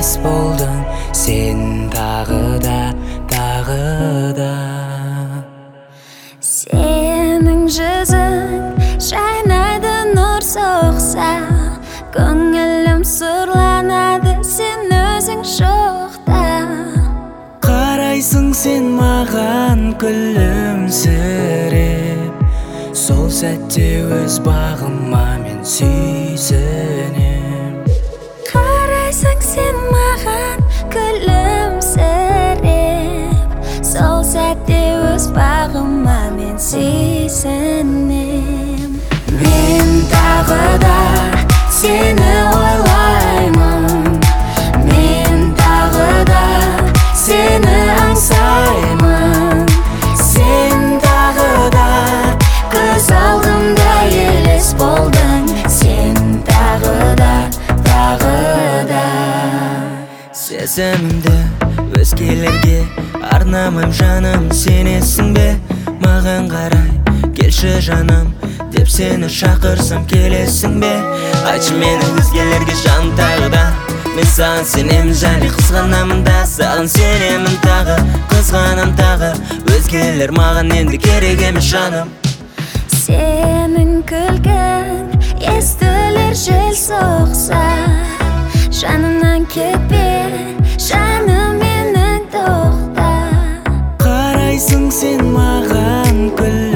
елес болдың сен тағы да Сенің жүзің шайнайды нұр соқса, көңілім сұрланады сен өзің жоқта. Қарайсың сен маған күлімсіреп, сол сәтте өз бағыма мен сүйсінем. Қарайсың сен маған күлімсіреп, сол сәтте өз бағыма мен сүйсінем. Мен тағы да сені ойлаймын, мен тағы да сені аңсаймын. Сен тағы да көз алдымда елес болдың, сен тағы да Сезімімді өзгелерге арнамайм жаным, сенесің бе? Маған қарай келші жаным деп сені шақырсам келесің бе? Айтшы мені өзгелерге жаным тағы да, мен саған сенемін және қызғанамын да, саған сенемін тағы, қызғанам тағы. Өзгелер маған енді керек емес жаным. Сенің күлкің естілер жел соқса, жанымнан кетпе, жаным менің тоқта. Қарайсың сен маған күл